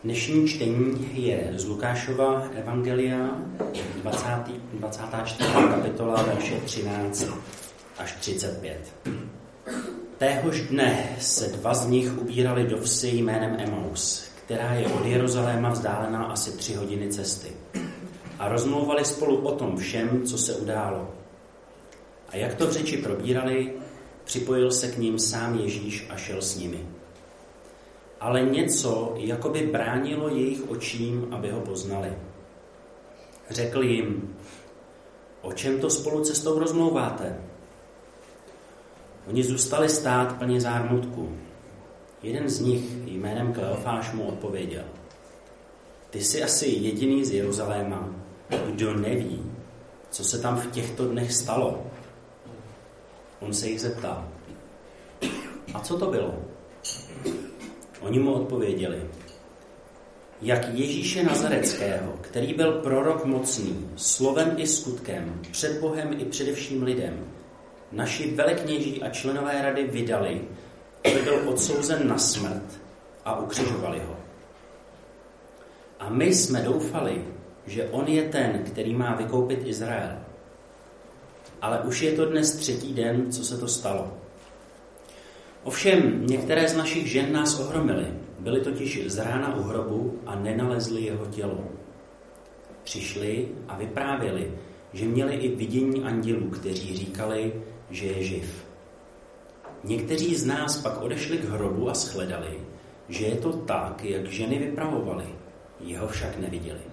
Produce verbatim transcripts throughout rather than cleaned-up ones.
Dnešní čtení je z Lukášova evangelia, dvacátá čtvrtá kapitola, verše třináct až třicet pět. Téhož dne se dva z nich ubírali do vsi jménem Emaus, která je od Jeruzaléma vzdálená asi tři hodiny cesty. A rozmlouvali spolu o tom všem, co se událo. A jak to v řeči probírali, připojil se k ním sám Ježíš a šel s nimi. Ale něco jakoby bránilo jejich očím, aby ho poznali. Řekl jim: o čem to spolu cestou rozmlouváte? Oni zůstali stát plně zármutku. Jeden z nich jménem Kleofáš mu odpověděl: ty jsi asi jediný z Jeruzaléma, kdo neví, co se tam v těchto dnech stalo. On se jich zeptal: a co to bylo? Oni mu odpověděli: jak Ježíše Nazareckého, který byl prorok mocný, slovem i skutkem, před Bohem i především lidem, naši velekněží a členové rady vydali, aby byl odsouzen na smrt a ukřižovali ho. A my jsme doufali, že on je ten, který má vykoupit Izrael. Ale už je to dnes třetí den, co se to stalo. Ovšem, některé z našich žen nás ohromily, byly totiž z rána u hrobu a nenalezli jeho tělo. Přišli a vyprávěli, že měli i vidění andělů, kteří říkali, že je živ. Někteří z nás pak odešli k hrobu a shledali, že je to tak, jak ženy vypravovaly, jeho však neviděli.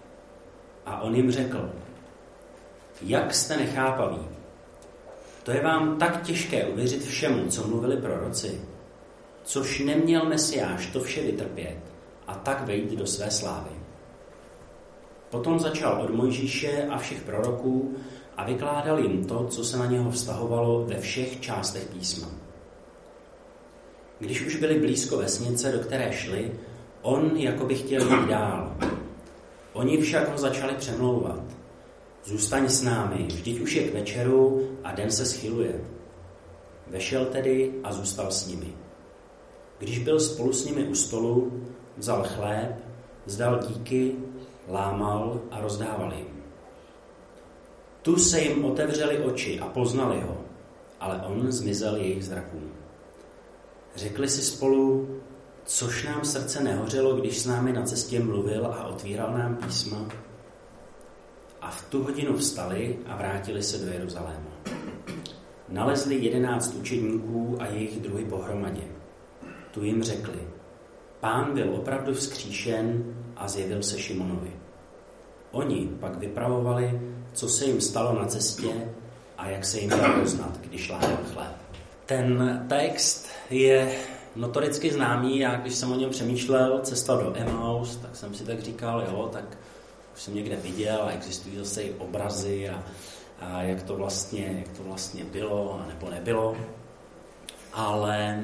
A on jim řekl: jak jste nechápaví? To je vám tak těžké uvěřit všemu, co mluvili proroci, což neměl Mesiáš to vše vytrpět a tak vejít do své slávy. Potom začal od Mojžíše a všech proroků a vykládal jim to, co se na něho vztahovalo ve všech částech písma. Když už byli blízko vesnice, do které šli, on jakoby chtěl jít dál. Oni však ho začali přemlouvat: zůstaň s námi, vždyť už je k večeru a den se schyluje. Vešel tedy a zůstal s nimi. Když byl spolu s nimi u stolu, vzal chléb, vzdal díky, lámal a rozdával jim. Tu se jim otevřely oči a poznali ho, ale on zmizel jejich zrakům. Řekli si spolu: což nám srdce nehořelo, když s námi na cestě mluvil a otvíral nám písma? A v tu hodinu vstali a vrátili se do Jeruzaléma. Nalezli jedenáct učedníků a jejich druhy pohromadě. Tu jim řekli: Pán byl opravdu vzkříšen a zjevil se Šimonovi. Oni pak vypravovali, co se jim stalo na cestě a jak se jim dalo poznat, když lámal chléb. Ten text je notoricky známý. Já když jsem o něm přemýšlel, cesta do Emaus, tak jsem si tak říkal, jo, tak už jsem někde viděl a existují zase i obrazy a, a jak, to vlastně, jak to vlastně bylo a nebo nebylo. Ale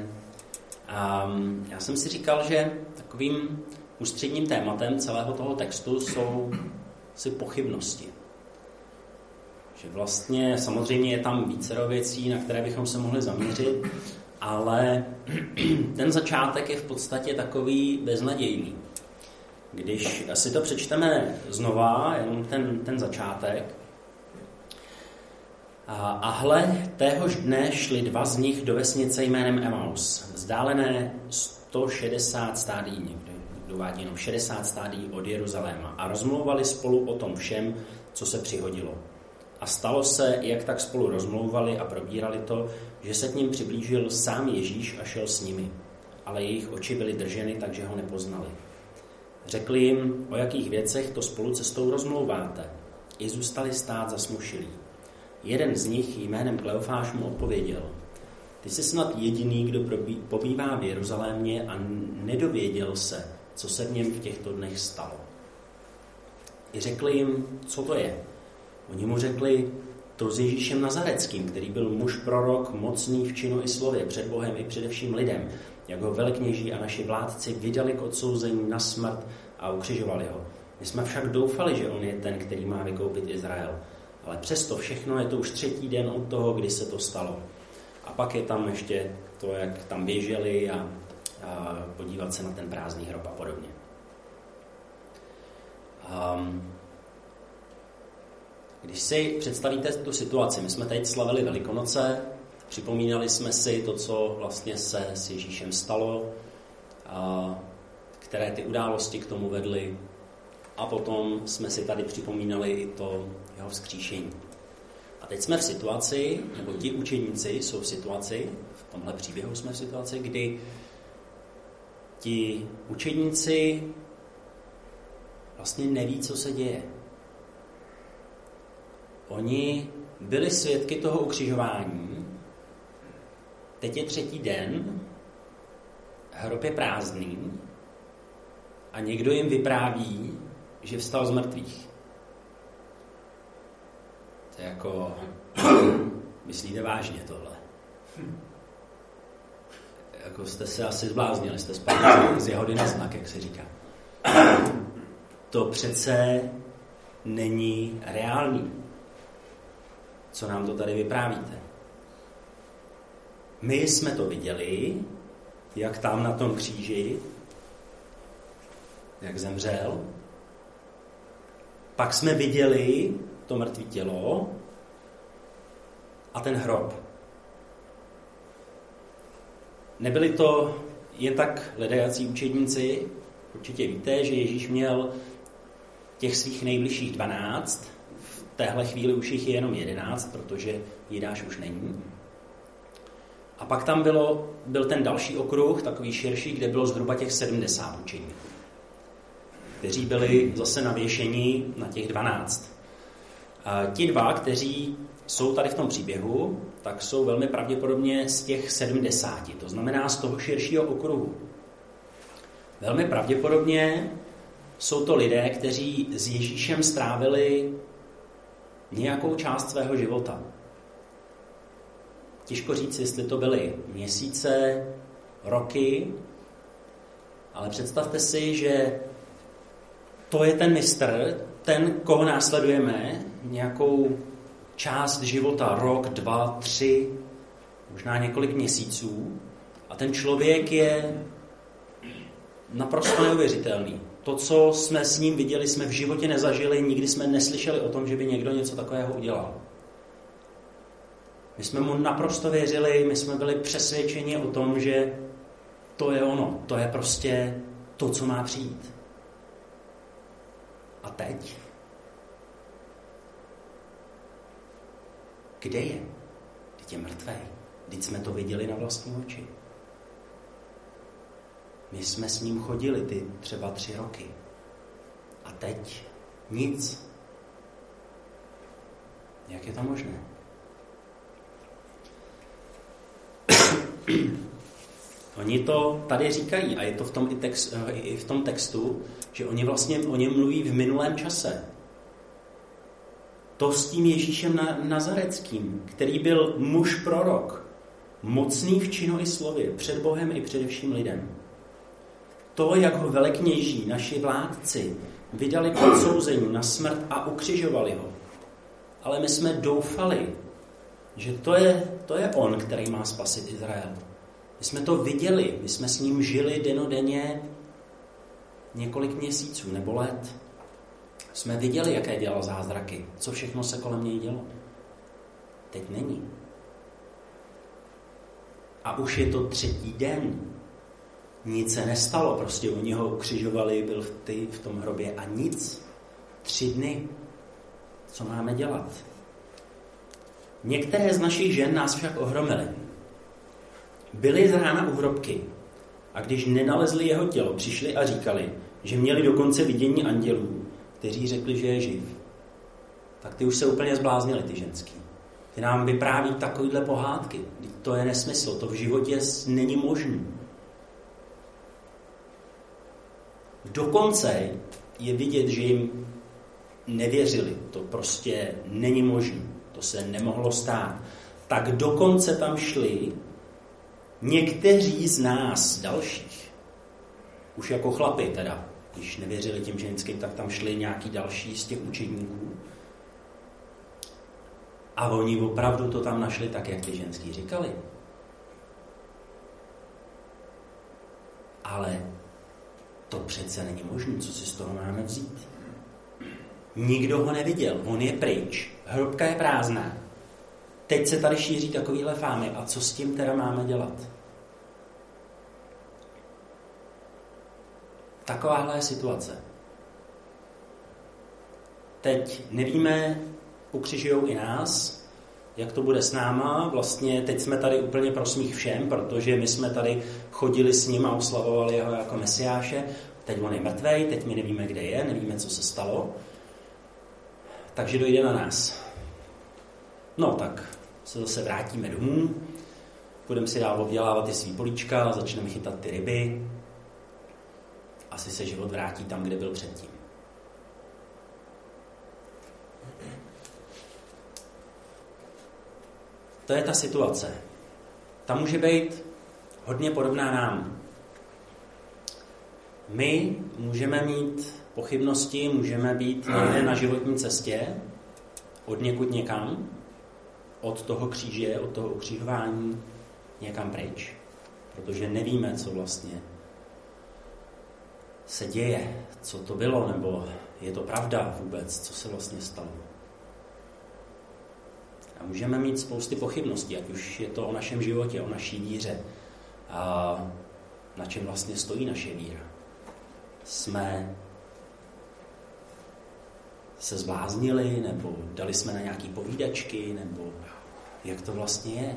um, já jsem si říkal, že takovým ústředním tématem celého toho textu jsou si pochybnosti. Že vlastně samozřejmě je tam vícero věcí, na které bychom se mohli zaměřit, ale ten začátek je v podstatě takový beznadějný. Když si to přečteme znova, jenom ten, ten začátek. A, a hle, téhož dne šli dva z nich do vesnice jménem Emaus, vzdálené sto šedesát stádií, někde dovádí jenom šedesát stádií od Jeruzaléma, a rozmlouvali spolu o tom všem, co se přihodilo. A stalo se, jak tak spolu rozmlouvali a probírali to, že se k ním přiblížil sám Ježíš a šel s nimi, ale jejich oči byly drženy, takže ho nepoznali. Řekli jim: o jakých věcech to spolu cestou rozmlouváte? I zůstali stát zasmušilí. Jeden z nich jménem Kleofáš mu odpověděl: ty jsi snad jediný, kdo pobývá v Jeruzalémě a nedověděl se, co se v něm v těchto dnech stalo. I řekli jim: co to je? Oni mu řekli: to s Ježíšem Nazareckým, který byl muž prorok, mocný v činu i slově, před Bohem i především lidem, jak ho velekněží a naši vládci vydali k odsouzení na smrt a ukřižovali ho. My jsme však doufali, že on je ten, který má vykoupit Izrael. Ale přesto všechno je to už třetí den od toho, kdy se to stalo. A pak je tam ještě to, jak tam běželi a, a podívat se na ten prázdný hrob a podobně. Když si představíte tu situaci, my jsme teď slavili Velikonoce, připomínali jsme si to, co vlastně se s Ježíšem stalo, a které ty události k tomu vedly, a potom jsme si tady připomínali i to jeho vzkříšení. A teď jsme v situaci, nebo ti učeníci jsou v situaci, v tomhle příběhu jsme v situaci, kdy ti učeníci vlastně neví, co se děje. Oni byli svědky toho ukřižování, teď je třetí den, hrob je prázdný a někdo jim vypráví, že vstal z mrtvých. To je jako, myslíte vážně tohle? Jako jste se asi zbláznili, jste spadli z jehody na znak, jak se říká. To přece není reálný. Co nám to tady vyprávíte? My jsme to viděli, jak tam na tom kříži, jak zemřel. Pak jsme viděli to mrtvé tělo a ten hrob. Nebyli to jen tak ledajací učedníci. Určitě víte, že Ježíš měl těch svých nejbližších dvanáct. V téhle chvíli už jich je jenom jedenáct, protože Jidáš už není. A pak tam bylo, byl ten další okruh, takový širší, kde bylo zhruba těch sedmdesát učeníků, kteří byli zase navěšeni na těch dvanáct. A ti dva, kteří jsou tady v tom příběhu, tak jsou velmi pravděpodobně z těch sedmdesáti, to znamená z toho širšího okruhu. Velmi pravděpodobně jsou to lidé, kteří s Ježíšem strávili nějakou část svého života. Těžko říct, jestli to byly měsíce, roky, ale představte si, že to je ten mistr, ten, koho následujeme, nějakou část života, rok, dva, tři, možná několik měsíců, a ten člověk je naprosto neuvěřitelný. To, co jsme s ním viděli, jsme v životě nezažili, nikdy jsme neslyšeli o tom, že by někdo něco takového udělal. My jsme mu naprosto věřili, my jsme byli přesvědčeni o tom, že to je ono, to je prostě to, co má přijít. A teď? Kde je? Teď je mrtvej. Teď jsme to viděli na vlastní oči. My jsme s ním chodili ty třeba tři roky. A teď nic. Jak je to možné? Oni to tady říkají, a je to v tom, i, text, i v tom textu, že oni vlastně o něm mluví v minulém čase. To s tím Ježíšem Nazareckým, který byl muž prorok, mocný v činu i slově, před Bohem i především lidem. To, jak ho velekněží, naši vládci, vydali k odsouzení na smrt a ukřižovali ho. Ale my jsme doufali, že to je, to je on, který má spasit Izrael. My jsme to viděli, my jsme s ním žili dennodenně několik měsíců nebo let. Jsme viděli, jaké dělal zázraky, co všechno se kolem něj dělo. Teď není. A už je to třetí den. Nic se nestalo, prostě oni ho ukřižovali, byl v, ty, v tom hrobě a nic. Tři dny. Co máme dělat? Některé z našich žen nás však ohromily. Byly z rána u hrobky a když nenalezli jeho tělo, přišli a říkali, že měli dokonce vidění andělů, kteří řekli, že je živ. Tak ty už se úplně zbláznili, ty ženský. Ty nám vypráví takovýhle pohádky. To je nesmysl, to v životě není možné. Dokonce je vidět, že jim nevěřili. To prostě není možné. To se nemohlo stát. Tak dokonce tam šli někteří z nás dalších. Už jako chlapi teda. Když nevěřili těm ženským, tak tam šli nějaký další z těch učedníků. A oni opravdu to tam našli tak, jak ty ženský říkali. Ale to přece není možné, co si z toho máme vzít. Nikdo ho neviděl, on je pryč, hrobka je prázdná. Teď se tady šíří takovýhle fámy a co s tím teda máme dělat? Takováhle je situace. Teď nevíme, ukřižujou i nás, jak to bude s náma. Vlastně teď jsme tady úplně pro smích všem, protože my jsme tady chodili s ním a oslavovali ho jako mesiáše. Teď on je mrtvej, teď my nevíme, kde je, nevíme, co se stalo. Takže dojde na nás. No tak se zase vrátíme domů, budeme si dál obdělávat ty svý políčka, začneme chytat ty ryby. Asi se život vrátí tam, kde byl předtím. To je ta situace. Ta může být hodně podobná nám. My můžeme mít pochybnosti, můžeme být někde na životní cestě, od někud někam, od toho kříže, od toho ukřižování někam pryč, protože nevíme, co vlastně se děje, co to bylo, nebo je to pravda vůbec, co se vlastně stalo. A můžeme mít spousty pochybností, ať už je to o našem životě, o naší víře, a na čem vlastně stojí naše víra. Jsme se zbláznili, nebo dali jsme na nějaký povídačky, nebo jak to vlastně je.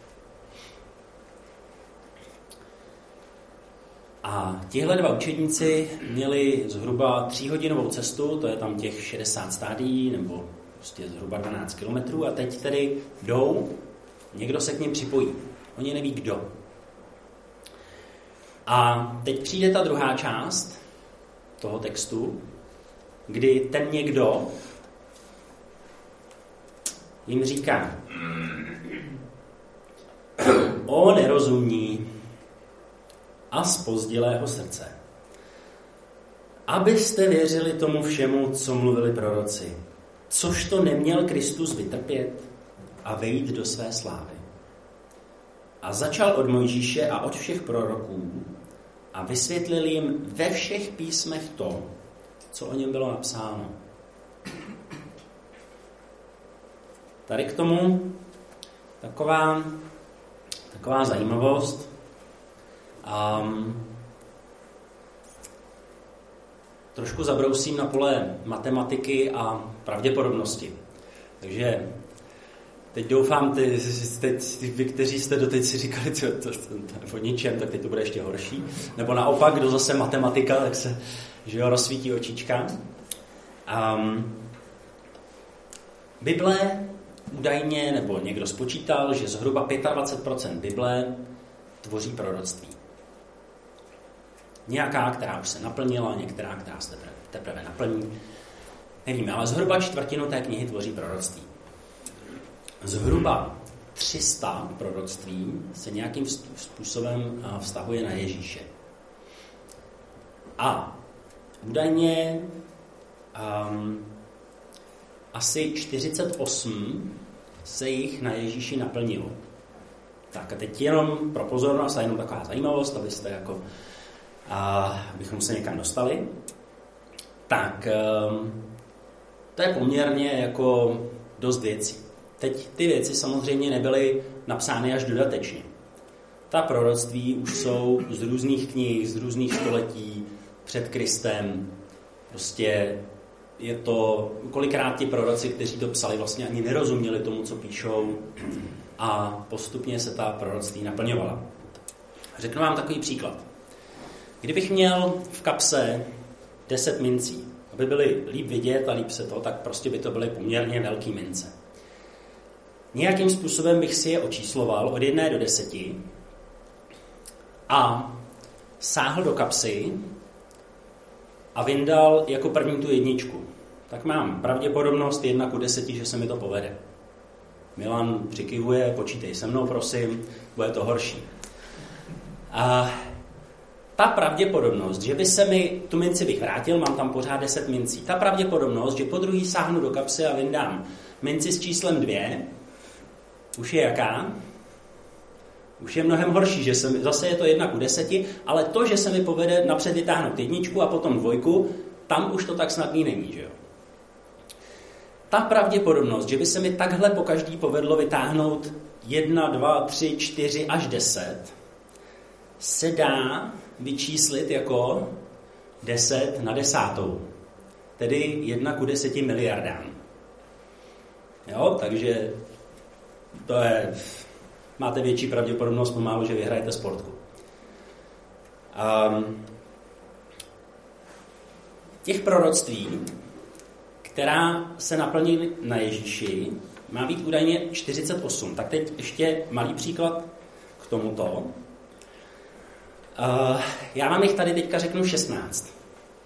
A tihle dva učedníci měli zhruba tříhodinovou cestu, to je tam těch šedesát stádií, nebo prostě zhruba dvanáct kilometrů, a teď tedy jdou, někdo se k nim připojí. Oni neví kdo. A teď přijde ta druhá část toho textu, kdy ten někdo jim říká: O nerozumní a zpozdilého srdce, abyste věřili tomu všemu, co mluvili proroci, což to neměl Kristus vytrpět a vejít do své slávy. A začal od Mojžíše a od všech proroků a vysvětlil jim ve všech písmech to, co o něm bylo napsáno. Tady k tomu taková, taková zajímavost. Um, trošku zabrousím na pole matematiky a pravděpodobnosti. Takže teď doufám, ty, teď, vy, kteří jste doteď si říkali, to, to, to, to, o ničem, tak teď to bude ještě horší. Nebo naopak, kdo zase matematika, tak se že jo, rozsvítí očička. Um, Bible údajně, nebo někdo spočítal, že zhruba dvacet pět procent Bible tvoří proroctví. Nějaká, která už se naplnila, některá, která se teprve, teprve naplní. Nevíme, ale zhruba čtvrtinu té knihy tvoří proroctví. Zhruba tři sta proroctví se nějakým způsobem vztahuje na Ježíše. A údajně um, asi čtyřicet osm se jich na Ježíši naplnilo. Tak a teď jenom pro pozornost a jenom taková zajímavost, abyste jako, a, abychom se někam dostali. Tak um, to je poměrně jako dost věcí. Teď ty věci samozřejmě nebyly napsány až dodatečně. Ta proroctví už jsou z různých knih, z různých století před Kristem. Prostě je to, kolikrát ti proroci, kteří to psali, vlastně ani nerozuměli tomu, co píšou, a postupně se ta proroctví naplňovala. Řeknu vám takový příklad. Kdybych měl v kapse deset mincí, aby byly líp vidět a líp se to, tak prostě by to byly poměrně velký mince. Nějakým způsobem bych si je očísloval od jedné do deseti a sáhl do kapsy a vyndal jako první tu jedničku. Tak mám pravděpodobnost jedna ku deseti, že se mi to povede. Milan přikivuje, počítej se mnou, prosím, bude to horší. A ta pravděpodobnost, že by se mi tu minci bych vrátil, mám tam pořád deset mincí. Ta pravděpodobnost, že po druhý sáhnu do kapsy a vyndám minci s číslem dvě, už je jaká? Už je mnohem horší, že se mi, zase je to jedna ku deseti, ale to, že se mi povede napřed vytáhnout jedničku a potom dvojku, tam už to tak snadný není, že jo? ta pravděpodobnost, že by se mi takhle po každý povedlo vytáhnout jedna, dva, tři, čtyři až deset, se dá vyčíslit jako deset na desátou. Tedy jedna ku deseti miliardám. Jo, takže to je, máte větší pravděpodobnost pomalu, že vyhrajete sportku. Um, těch proroctví, která se naplní na Ježíši, má být údajně čtyřicet osm. Tak teď ještě malý příklad k tomuto. Uh, já vám jich tady teďka řeknu šestnáct.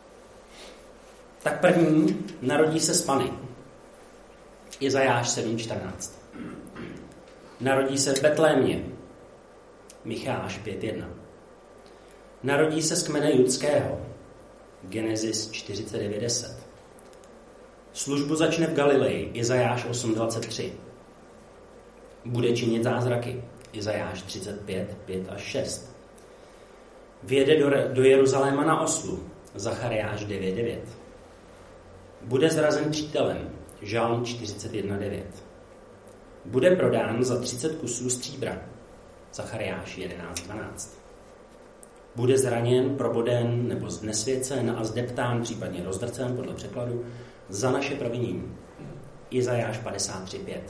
Tak první, narodí se z Panny. Izajáš sedm čtrnáct. Narodí se v Betlémě. Micháš pět jedna. Narodí se z kmene judského. Genesis čtyřicet devět deset. Službu začne v Galileji. Izajáš osm dvacet tři. Bude činit zázraky. Izajáš třicet pět pět až šest. Vjede do, do Jeruzaléma na oslu. Zachariáš devět devět. Bude zrazen přítelem. Žalm čtyřicet jedna devět. Bude prodán za třicet kusů stříbra. Zachariáš jedenáct dvanáct. Bude zraněn, proboden nebo znesvěcen a zdeptán, případně rozdrcen podle překladu, za naše provinění. Izajáš padesát tři pět.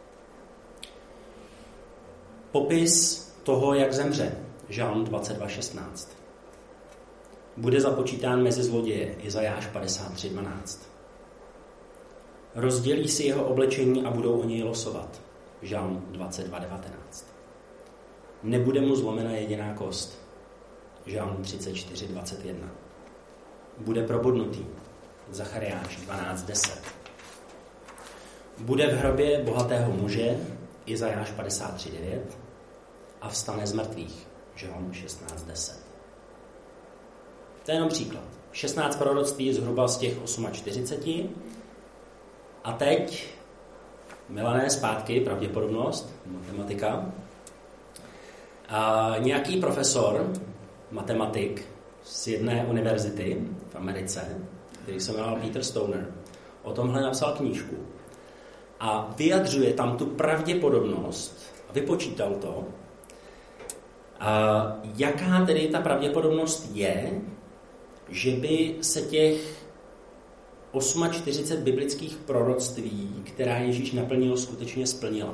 Popis toho, jak zemře. Žalm dvacet dva šestnáct. Bude započítán mezi zloděje. Izajáš padesát tři dvanáct. Rozdělí si jeho oblečení a budou o něj losovat. Žalm dvacet dva devatenáct. Nebude mu zlomena jediná kost. Žalm třicet čtyři dvacet jedna. Bude probodnutý. Zachariáš dvanáct deset. Bude v hrobě bohatého muže. Izajáš padesát tři devět. A vstane z mrtvých. Žalm šestnáct deset. To je jenom příklad. šestnáct proroctví zhruba z těch čtyřicet osm. A teď, Milané, zpátky, pravděpodobnost, matematika. A nějaký profesor, matematik z jedné univerzity v Americe, který se jmenoval Peter Stoner, o tomhle napsal knížku. A vyjadřuje tam tu pravděpodobnost, a vypočítal to, a jaká tedy ta pravděpodobnost je, že by se těch čtyřicet osm biblických proroctví, která Ježíš naplnil, skutečně splnila.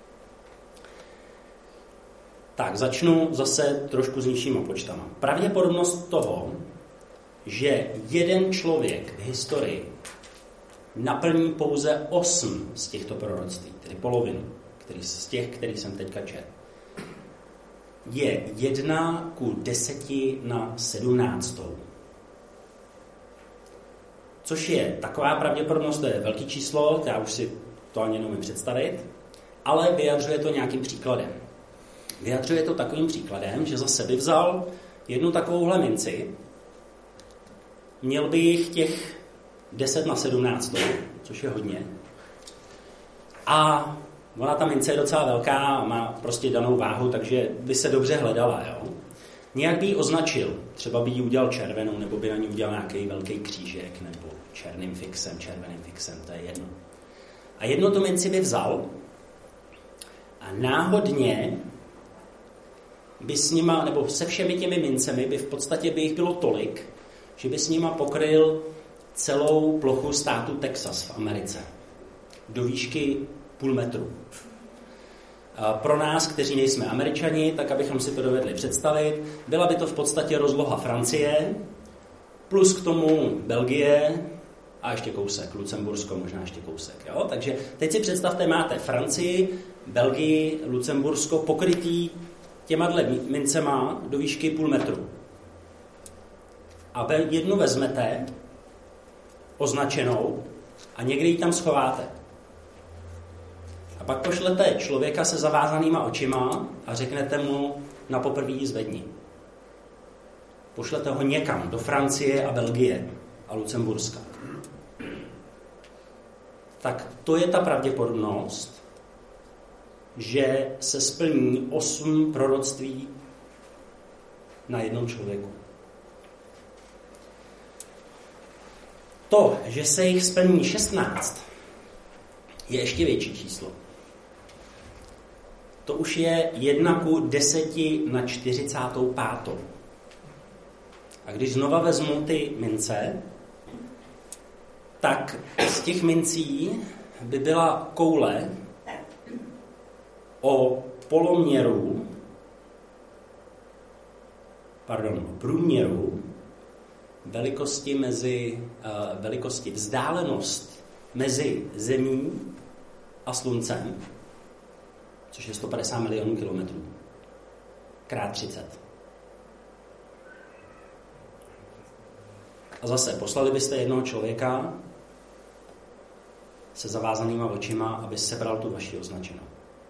Tak, začnu zase trošku s nižšíma počtama. Pravděpodobnost toho, že jeden člověk v historii naplní pouze osm z těchto proroctví, tedy polovinu, který, z těch, který jsem teďka četl, je jedna ku deseti na sedmnáctou. Což je taková pravděpodobnost, to je velký číslo, já už si to ani neumím představit, ale vyjadřuje to nějakým příkladem. Vyjadřuje to takovým příkladem, že zase by vzal jednu takovouhle minci, měl by jich těch deset na sedmnáct, což je hodně. A ona ta mince je docela velká a má prostě danou váhu, takže by se dobře hledala. Jo? Nějak by ji označil, třeba by ji udělal červenou, nebo by na ní udělal nějaký velký křížek, nebo černým fixem, červeným fixem, to je jedno. A jednu tu minci by vzal a náhodně by s nima, nebo se všemi těmi mincemi, by v podstatě by jich bylo tolik, že by s nima pokryl celou plochu státu Texas v Americe. Do výšky půl metru. A pro nás, kteří nejsme Američani, tak abychom si to dovedli představit, byla by to v podstatě rozloha Francie, plus k tomu Belgie a ještě kousek, Lucembursko, možná ještě kousek. Jo? Takže teď si představte, máte Francii, Belgii, Lucembursko pokrytý těmadle mincema do výšky půl metru. A jednu vezmete, označenou, a někde ji tam schováte. A pak pošlete člověka se zavázanýma očima a řeknete mu na poprvé ji zvedni. Pošlete ho někam, do Francie a Belgie a Lucemburska. Tak to je ta pravděpodobnost, že se splní osm proroctví na jednom člověku. To, že se jich splní šestnáct, je ještě větší číslo. To už je jedna ku deseti na čtyřicátou pátou. A když znova vezmu ty mince, tak z těch mincí by byla koule o poloměru, pardon, o průměru velikosti mezi, uh, velikosti vzdálenost mezi Zemí a Sluncem, což je sto padesát milionů kilometrů, krát třicet. A zase, poslali byste jednoho člověka se zavázanýma očima, aby sebral tu vaši označenou.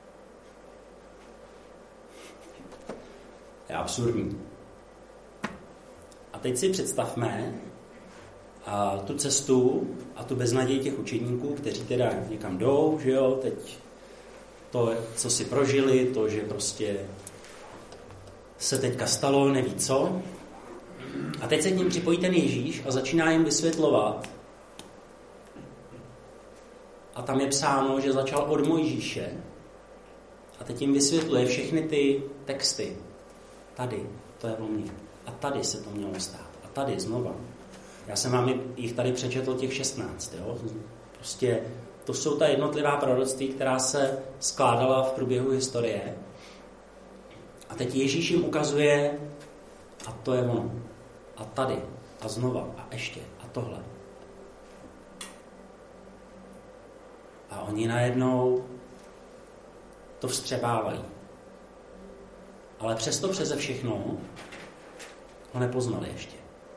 Je absurdní. A teď si představme a tu cestu a tu beznaděj těch učedníků, kteří teda někam jdou, že jo, teď to, co si prožili, to, že prostě se teďka stalo, neví co. A teď se k ním připojí ten Ježíš a začíná jim vysvětlovat. A tam je psáno, že začal od Mojžíše a teď jim vysvětluje všechny ty texty. Tady, to je o mně. A tady se to mělo stát. A tady znova. Já jsem vám jich tady přečetl těch šestnáct. Jo? Prostě to jsou ta jednotlivá proroctví, která se skládala v průběhu historie. A teď Ježíš jim ukazuje, a to je ono. A tady. A znova. A ještě. A tohle. A oni najednou to vstřebávají. Ale přesto přeze všechno ho nepoznali ještě.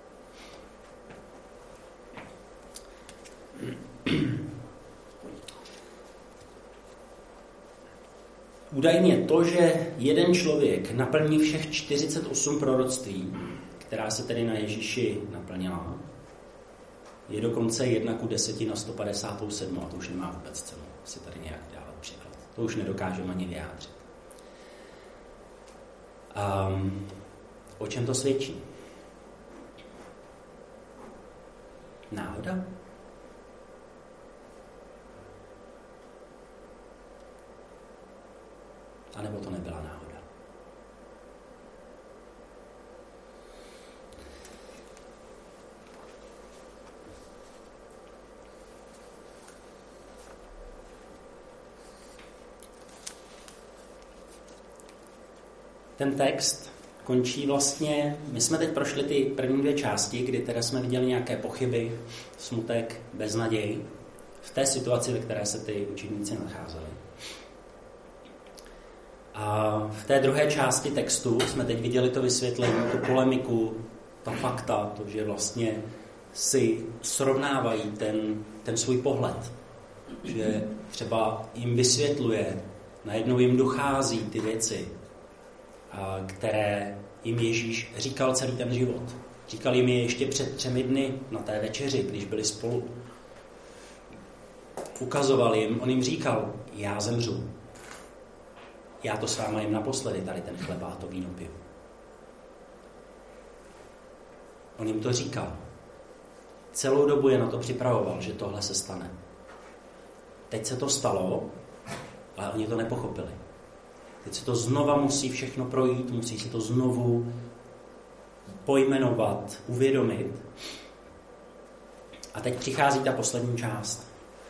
Údajně to, že jeden člověk naplní všech čtyřicet osm proroctví, která se tedy na Ježíši naplnila, je dokonce jedna ku deseti na sto padesát sedm a to už nemá vůbec cenu si tady nějak dávat příklad. To už nedokážeme ani vyjádřit. Um, o čem to svědčí? Náhoda? A nebo to nebyla náhoda? Ten text končí vlastně, my jsme teď prošli ty první dvě části, kdy teda jsme viděli nějaké pochyby, smutek, beznaděj v té situaci, ve které se ty učedníci nacházeli. A v té druhé části textu jsme teď viděli to vysvětlení, tu polemiku, ta fakta, to, že vlastně si srovnávají ten, ten svůj pohled. Že třeba jim vysvětluje, najednou jim dochází ty věci, které jim Ježíš říkal celý ten život. Říkal jim je ještě před třemi dny na té večeři, když byli spolu. Ukazoval jim, on jim říkal, já zemřu. Já to s váma jim naposledy, tady ten chleba a to víno piju. On jim to říkal. Celou dobu je na to připravoval, že tohle se stane. Teď se to stalo, ale oni to nepochopili. Teď se to znova musí všechno projít, musí se to znovu pojmenovat, uvědomit. A teď přichází ta poslední část.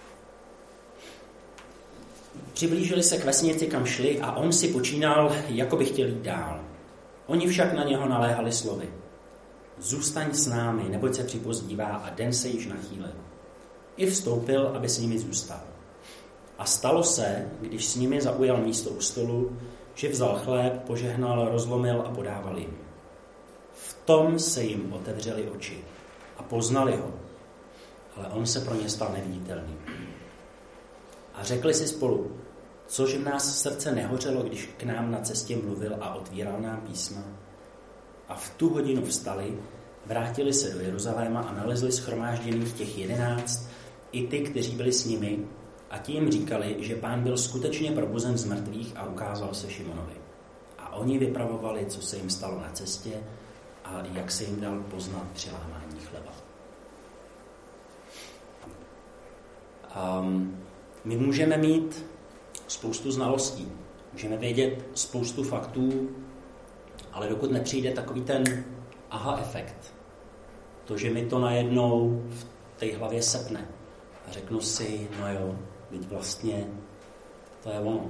Přiblížili se k vesnici, kam šli, a on si počínal, jako by chtěl jít dál. Oni však na něho naléhali slovy. Zůstaň s námi, neboť se připozdívá a den se již nachýlil. I vstoupil, aby s nimi zůstal. A stalo se, když s nimi zaujal místo u stolu, že vzal chléb, požehnal, rozlomil a podával jim. V tom se jim otevřely oči a poznali ho, ale on se pro ně stal neviditelný. A řekli si spolu, což v nás srdce nehořelo, když k nám na cestě mluvil a otvíral nám písma. A v tu hodinu vstali, vrátili se do Jeruzaléma a nalezli shromážděných těch jedenáct, i ty, kteří byli s nimi, a ti jim říkali, že Pán byl skutečně probuzen z mrtvých a ukázal se Šimonovi. A oni vypravovali, co se jim stalo na cestě a jak se jim dal poznat při lámání chleba. Um, my můžeme mít spoustu znalostí, můžeme vědět spoustu faktů, ale dokud nepřijde takový ten aha efekt, to, že mi to najednou v té hlavě sepne a řeknu si, no jo, teď vlastně to je ono.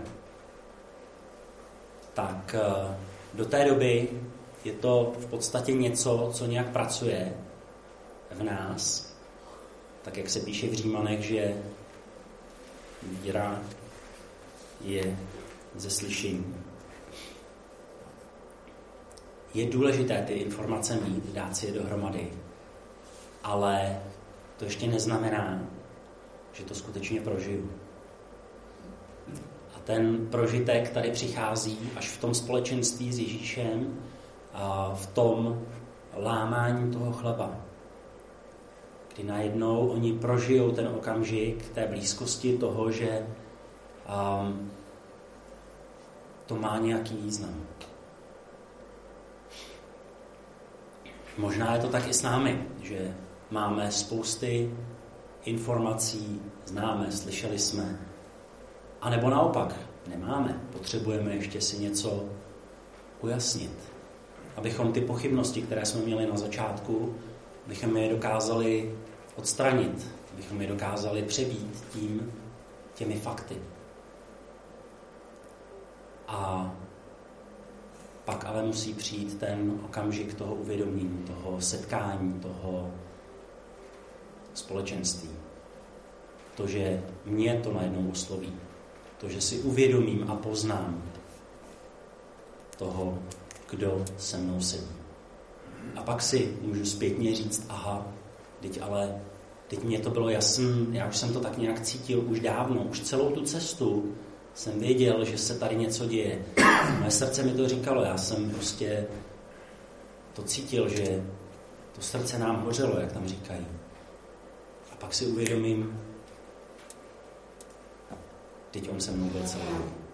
Tak do té doby je to v podstatě něco, co nějak pracuje v nás, tak jak se píše v Římanech, že víra je ze slyšení. Je důležité ty informace mít, dát si je dohromady, ale to ještě neznamená, že to skutečně prožiju. A ten prožitek tady přichází až v tom společenství s Ježíšem a v tom lámání toho chleba. Kdy najednou oni prožijou ten okamžik té blízkosti toho, že um, to má nějaký význam. Možná je to tak i s námi, že máme spousty informací, známe, slyšeli jsme, a nebo naopak, nemáme, potřebujeme ještě si něco ujasnit, abychom ty pochybnosti, které jsme měli na začátku, abychom je dokázali odstranit, abychom je dokázali přebít tím, těmi fakty. A pak ale musí přijít ten okamžik toho uvědomění, toho setkání, toho společenství. To, že mě to najednou osloví. To, že si uvědomím a poznám toho, kdo se mnou sedí. A pak si můžu zpětně říct, aha, teď ale, teď mě to bylo jasné, já už jsem to tak nějak cítil už dávno, už celou tu cestu jsem věděl, že se tady něco děje. Moje srdce mi to říkalo, já jsem prostě to cítil, že to srdce nám hořelo, jak tam říkají. A pak si uvědomím, teď on se mnou byl celý.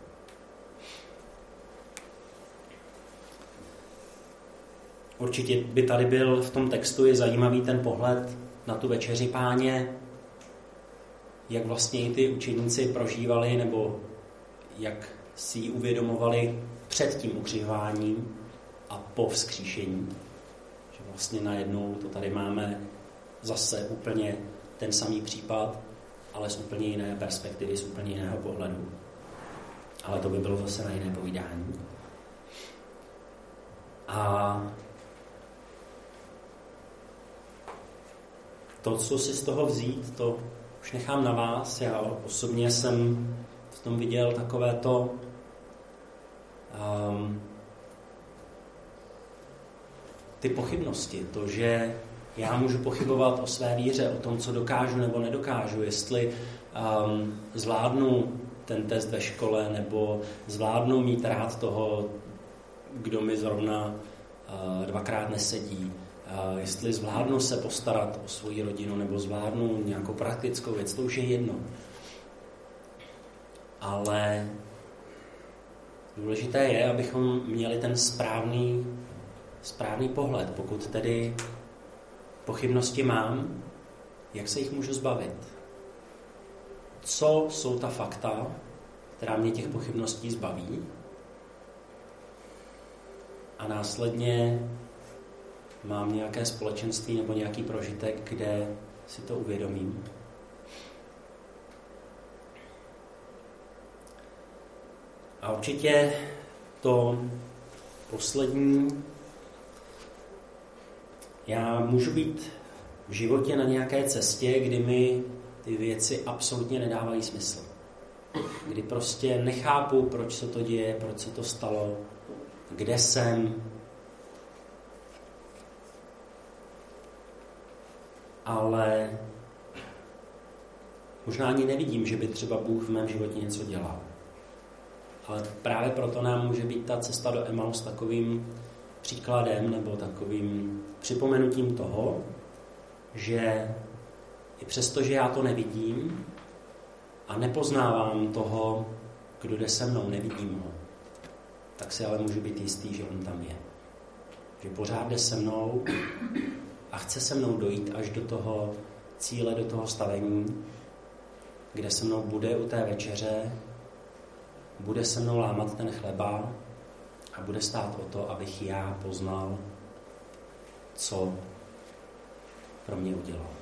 Určitě by tady byl v tom textu je zajímavý ten pohled na tu večeři Páně, jak vlastně i ty učeníci prožívali, nebo jak si ji uvědomovali před tím ukřižováním a po vzkříšení. Že vlastně najednou to tady máme zase úplně ten samý případ, ale z úplně jiné perspektivy, z úplně jiného pohledu. Ale to by bylo zase na jiné povídání. A to, co si z toho vzít, to už nechám na vás. Já osobně jsem v tom viděl takové to um, ty pochybnosti. To, že já můžu pochybovat o své víře, o tom, co dokážu nebo nedokážu, jestli um, zvládnu ten test ve škole, nebo zvládnu mít rád toho, kdo mi zrovna uh, dvakrát nesedí, uh, jestli zvládnu se postarat o svou rodinu, nebo zvládnu nějakou praktickou věc, to už je jedno. Ale důležité je, abychom měli ten správný, správný pohled. Pokud tedy pochybnosti mám, jak se jich můžu zbavit? Co jsou ta fakta, která mě těch pochybností zbaví? A následně mám nějaké společenství nebo nějaký prožitek, kde si to uvědomím. A určitě to poslední, já můžu být v životě na nějaké cestě, kdy mi ty věci absolutně nedávají smysl. Kdy prostě nechápu, proč se to děje, proč se to stalo, kde jsem. Ale možná ani nevidím, že by třeba Bůh v mém životě něco dělal. Ale právě proto nám může být ta cesta do Emaus takovým příkladem nebo takovým připomenutím toho, že i přesto, že já to nevidím a nepoznávám toho, kdo jde se mnou, nevidím ho, tak si ale můžu být jistý, že on tam je. Že pořád jde se mnou a chce se mnou dojít až do toho cíle, do toho stavení, kde se mnou bude u té večeře, bude se mnou lámat ten chleba a bude stát o to, abych já poznal, co pro mě udělal.